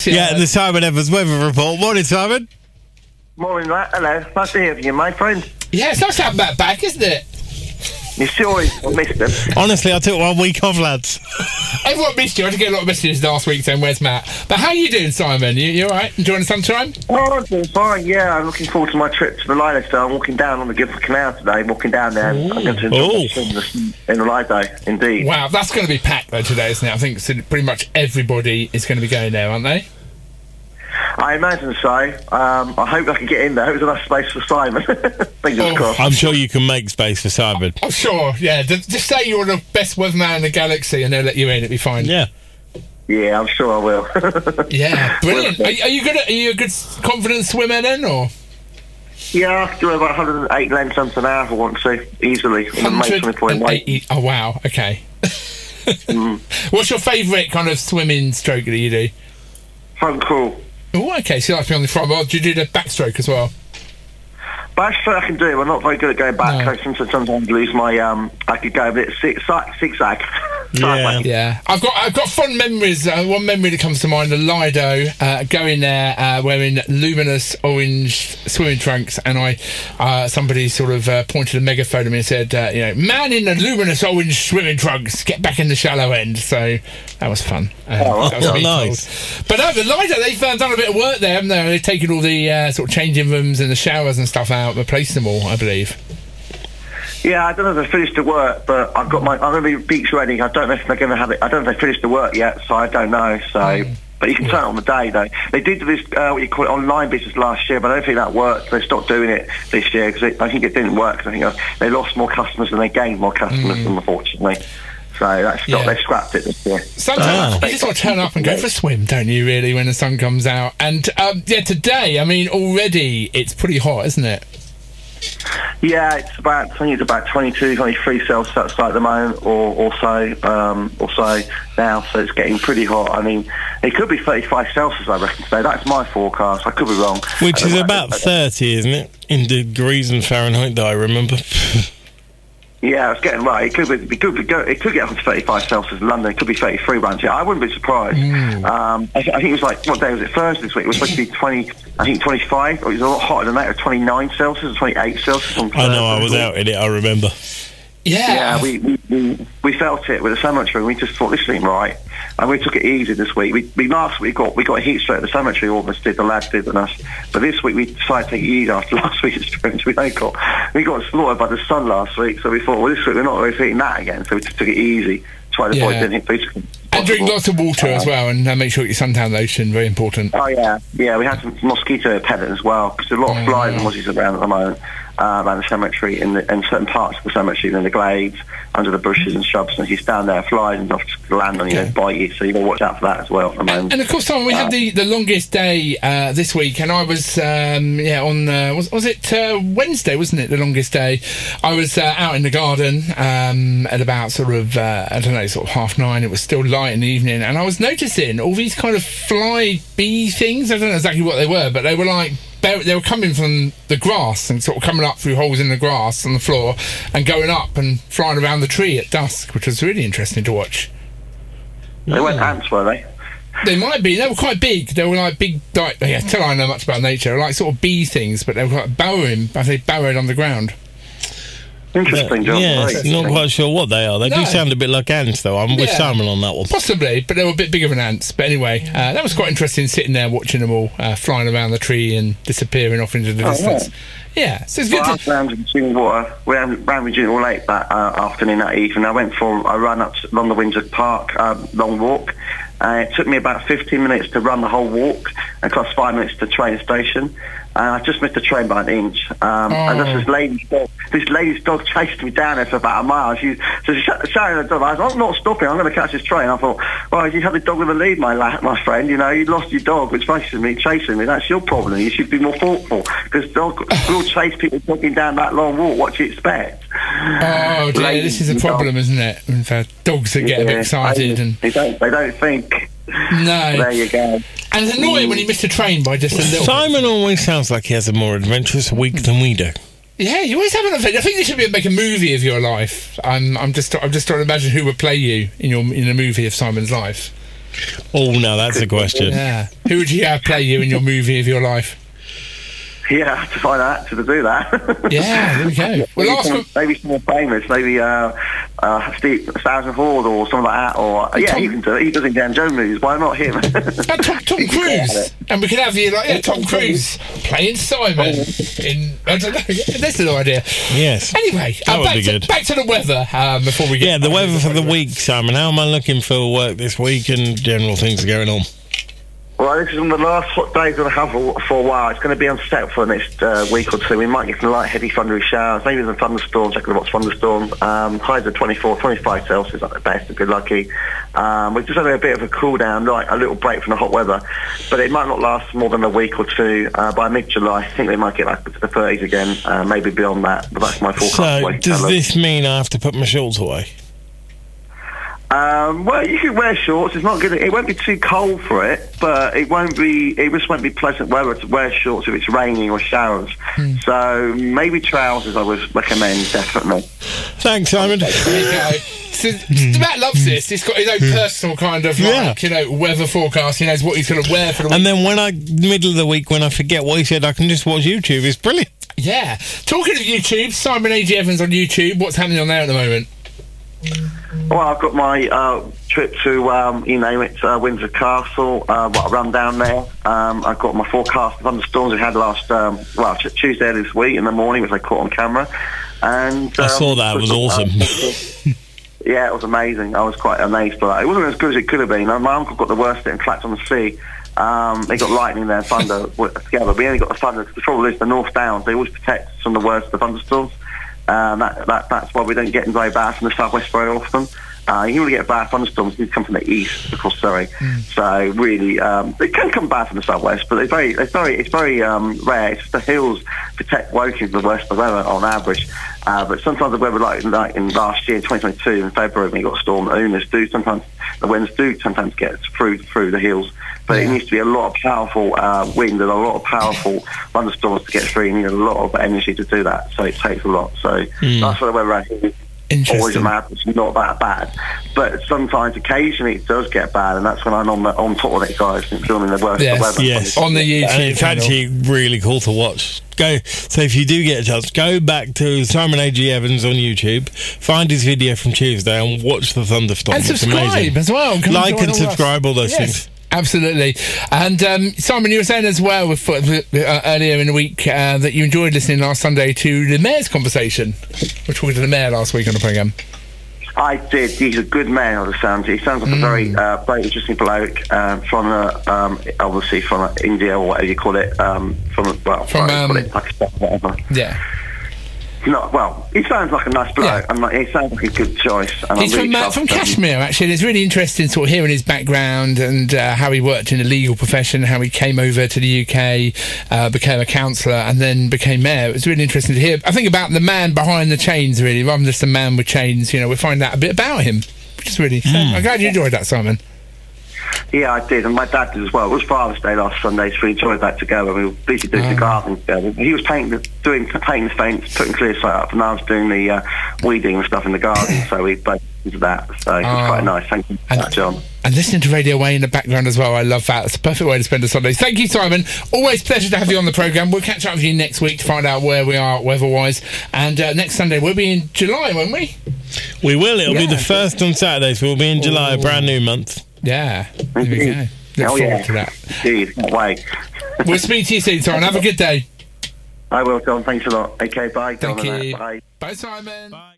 Yeah, the Simon Evans weather report. Morning, Simon. Morning, Matt. Hello. Nice to hear from you, my friend. Yeah, it's nice to have Matt back, isn't it? You sure I missed him? Honestly, I took 1 week off, lads. Everyone missed you. I did get a lot of messages last week saying, where's Matt? But how are you doing, Simon? You all right? Enjoying the sunshine? Oh, I'm doing fine, yeah. I'm looking forward to my trip to the Lido. So I'm walking down on the Guildford Canal today, walking down there. And I'm going to enjoy in the Lido, indeed. Wow, that's going to be packed, though, today, isn't it? I think pretty much everybody is going to be going there, aren't they? I imagine so. I hope I can get in there. I hope there's enough space for Simon. Fingers crossed. I'm sure you can make space for Simon. Oh, sure, yeah. Just say you're the best weatherman in the galaxy and they'll let you in. It'll be fine. Yeah. Yeah, I'm sure I will. Yeah, brilliant. Are you good? Are you a good, confident swimmer then, or? Yeah, I can do about 108 lengths an hour if I want to, easily. 180. Oh, wow. Okay. What's your favourite kind of swimming stroke that you do? Front crawl. Oh, okay. So you like to be on the front. Well, do you do the backstroke as well? Backstroke I can do. I'm not very good at going back. No. Sometimes I lose my. I could go a bit zigzag. Yeah. I've got fond memories. One memory that comes to mind: the Lido, going there wearing luminous orange swimming trunks, and somebody sort of pointed a megaphone at me and said, "Man in the luminous orange swimming trunks, get back in the shallow end." So that was fun. That was really nice. Cool. But the Lido, they've done a bit of work there, haven't they? They've taken all the sort of changing rooms and the showers and stuff out, replaced them all, I believe. Yeah, I don't know if they finished the work, but I'm going to be beach ready. I don't know if they're going to have it. I don't know if they finished the work yet, so I don't know. So, but you can turn it on the day, though. They did this what you call it online business last year, but I don't think that worked. They stopped doing it this year because I think it didn't work. I think they lost more customers than they gained more customers, unfortunately. So that's stopped. They scrapped it this year. Sometimes you just want to turn up and go for a swim, don't you? Really, when the sun comes out. And today, I mean, already it's pretty hot, isn't it? Yeah, I think it's about 22, 23 Celsius outside at the moment, or so now. So it's getting pretty hot. I mean, it could be 35 Celsius, I reckon, today. That's my forecast. I could be wrong. Which is about 30, isn't it? In degrees and Fahrenheit, that I remember. Yeah, it's getting right. It could get up to 35 Celsius in London. It could be 33 around here. I wouldn't be surprised. I think it was like, what day was it? Thursday this week. It was supposed to be 25. It was a lot hotter than that. It was 29 Celsius, 28 Celsius. On Thursday. I know, I was out in it, I remember. Yeah, we felt it with the cemetery. We just thought this ain't right, and we took it easy this week. Last week we got a heat stroke at the cemetery. Almost did, the lads did, and us. But this week we decided to take it easy after last week's experience. We got slaughtered by the sun last week, so we thought, well, this week we're not repeating that again. So we just took it easy, tried to avoid anything physical. And drink lots of water as well, and make sure you get suntan lotion. Very important. Oh yeah. We had some mosquito repellent as well, because there's a lot of flies and mozzies around at the moment. Around the cemetery and certain parts of the cemetery, in the glades, under the bushes and shrubs, and if you stand there, flies and stuff to land on you, bite you, so you've got to watch out for that as well. And of course, Simon, we had the longest day this week, and I was on was it Wednesday, wasn't it, the longest day? I was out in the garden at about sort of I don't know, sort of 9:30. It was still light in the evening, and I was noticing all these kind of fly bee things. I don't know exactly what they were, but they were like, they were coming from the grass and sort of coming up through holes in the grass on the floor and going up and flying around the tree at dusk, which was really interesting to watch. They weren't ants, were they? They might be. They were quite big. They were like big, till I know much about nature, like sort of bee things, but they were like burrowed underground. Interesting, John. Yeah, not quite sure what they are. They do sound a bit like ants, though. I'm with Simon on that one. Possibly, but they were a bit bigger than ants. But anyway, that was quite interesting, sitting there watching them all flying around the tree and disappearing off into the distance. Yeah, so it's good to... We ran with June all late that afternoon, that evening. I ran up along the Windsor Park, long walk. It took me about 15 minutes to run the whole walk, and it cost 5 minutes to the train station. I just missed the train by an inch. And this lady's dog chased me down there for about a mile. She shouting at the dog, I'm not stopping, I'm going to catch this train. I thought, well, you had the dog with the lead, my friend. You lost your dog, which chasing me. That's your problem. You should be more thoughtful, because dog will chase people talking down that long walk. What do you expect? Oh dear, this is a problem, isn't it? With dogs that get a bit excited and they don't think. No. There you go. And it's annoying when you miss a train by just a little Simon always sounds like he has a more adventurous week than we do. Yeah, you always have an adventure. I think they should make a movie of your life. I'm just trying to imagine who would play you in a movie of Simon's life. Oh, no, that's a question. Yeah. Who would you have play you in your movie of your life? Yeah, I have to find an actor to do that. Yeah, there we go. Well, maybe some more famous, maybe Steve Southern-Ford or something like that. Or he can do it. He does Indiana Jones movies. Why not him? Tom Cruise, and we could have you Tom Cruise playing Simon in. I don't know. That's an idea. Yes. Anyway, that would be good. Back to the weather before we get. Yeah, the weather for the week, Simon. How am I looking for work this week and general things are going on? Well, this is one of the last hot days we'll have for a while. It's going to be unset for the next week or two. We might get some light, heavy, thundery showers, maybe some thunderstorms. Check what's thunderstorm. Highs are 24, 25 Celsius at the best if you're lucky. We're just having a bit of a cool down, like a little break from the hot weather. But it might not last more than a week or two. By mid-July, I think they might get back to the 30s again, maybe beyond that. But that's my forecast. So, does this mean I have to put my shorts away? Well, you can wear shorts. It's not good. It won't be too cold for it, but it just won't be pleasant weather to wear shorts if it's raining or showers. So maybe trousers I would recommend, definitely. Thanks, Simon. There you go. So, Matt loves this. He's got his own personal kind of weather forecast. He knows what he's going to wear for the week. And then middle of the week, when I forget what he said, I can just watch YouTube. It's brilliant. Yeah. Talking of YouTube, Simon A.G. Evans on YouTube. What's happening on there at the moment? Well, I've got my trip to, Windsor Castle. I run down there. I've got my forecast of thunderstorms we had last, Tuesday this week in the morning, which I caught on camera. And I saw that. It was awesome. Yeah, it was amazing. I was quite amazed by that. It wasn't as good as it could have been. My uncle got the worst hit in Clacton on the Sea. They got lightning there and thunder together. We only got the thunder. The trouble is the North Downs, they always protect from the worst of the thunderstorms. That's why we don't get very bad from the southwest very often. You only get bad thunderstorms, they come from the east across Surrey. So really, they can come bad from the southwest, but it's very rare. It's just the hills protect Woking from the worst of the weather on average. But sometimes the weather, like in last year, 2022 in February, when you got a storm, the winds do sometimes get through the hills. But it needs to be a lot of powerful wind and a lot of powerful thunderstorms to get through. You need a lot of energy to do that, so it takes a lot. So that's what the weather is. Always it's not that bad, but sometimes, occasionally, it does get bad, and that's when I'm on top of it, guys, and filming the worst of the weather. Yes, on the YouTube and it's actually really cool to watch. So if you do get a chance, go back to Simon A.G. Evans on YouTube, find his video from Tuesday, and watch the thunderstorm. And subscribe as well. Like and subscribe, all those things. Absolutely. And Simon, you were saying as well earlier in the week that you enjoyed listening last Sunday to the Mayor's conversation. We're talking to the Mayor last week on the programme. I did. He's a good man, on the sound. He sounds like a very interesting bloke obviously from India or whatever you call it. From Pakistan, whatever. Yeah. He sounds like a nice bloke. He sounds like a good choice. And he's from Kashmir, actually. And it's really interesting sort of hearing his background and how he worked in the legal profession, how he came over to the UK, became a councillor, and then became mayor. It was really interesting to hear. I think about the man behind the chains, really, rather than just a man with chains. We find out a bit about him, which is really... I'm glad you enjoyed that, Simon. Yeah, I did, and my dad did as well. It was Father's Day last Sunday, so we enjoyed that together. We were busy doing the garden together. He was painting the fence, putting clear sight up, and I was doing the weeding and stuff in the garden, so we both did that. So it was quite nice. Thank you for that, John. And listening to Radio Way in the background as well, I love that. It's a perfect way to spend a Sunday. Thank you, Simon. Always a pleasure to have you on the programme. We'll catch up with you next week to find out where we are weather-wise. And next Sunday, we'll be in July, won't we? We will. It'll be the first on Saturday, so we'll be in July, a brand new month. Yeah, there we go. Look forward to that. Indeed, can't wait. We'll speak to you soon, Simon. Have a good day. I will, John. Thanks a lot. Okay, bye. Thank you. Bye. Bye, Simon. Bye.